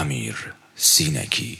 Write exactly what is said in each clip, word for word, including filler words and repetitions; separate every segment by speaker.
Speaker 1: امیر سینگی.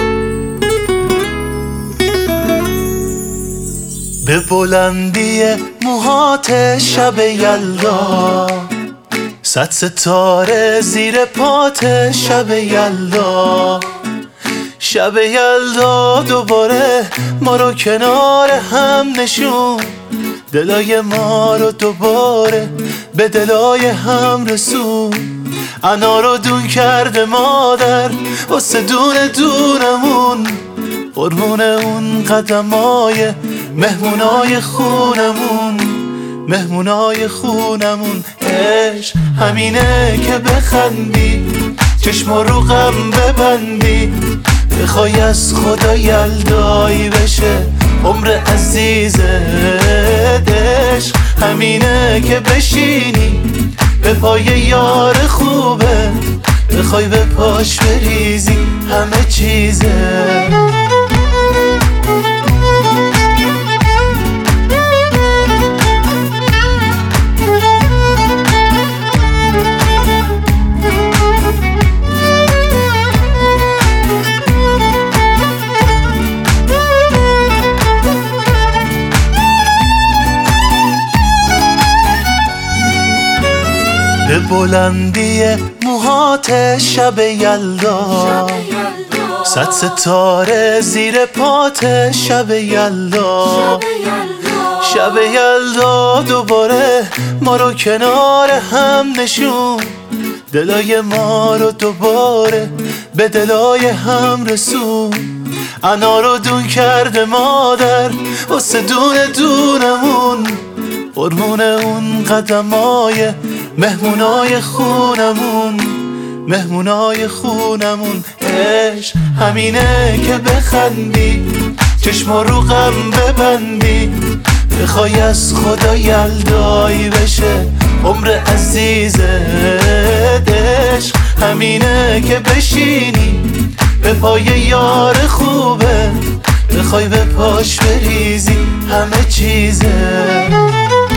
Speaker 2: به بلندی موهات شب یلدا، صد ستاره زیر پات شب یلدا. شب یلدا دوباره ما رو کنار هم نشون، دلای ما رو دوباره به دلای هم رسون. انا رو دون کرده مادر واسه دونه دونمون، قربون اون قدمای مهمونای خونمون، مهمونای خونمون. عشق همینه که بخندی، چشم رو غم ببندی، بخوای از خدا یلدایی بشه عمر عزیزت. عشق همینه که بشینی به پای یار خوبه، بخوای به پاش بریزی همه چیزه. به بلندی موهات شب یلدا، صد ستاره زیر پات شب یلدا. شب یلدا دوباره ما رو کنار هم نشون، دلای ما رو دوباره به دلای هم رسون. انا رو دون کرده مادر واسه دونه دونمون، قربون اون قدمای مهمونای خونمون، مهمونای خونمون. عشق همینه که بخندی، چشم رو غم ببندی، بخوای از خدا یلدایی بشه عمر عزیزت. عشق همینه که بشینی به پای یار خوبه، بخوای به پاش بریزی همه چیزه.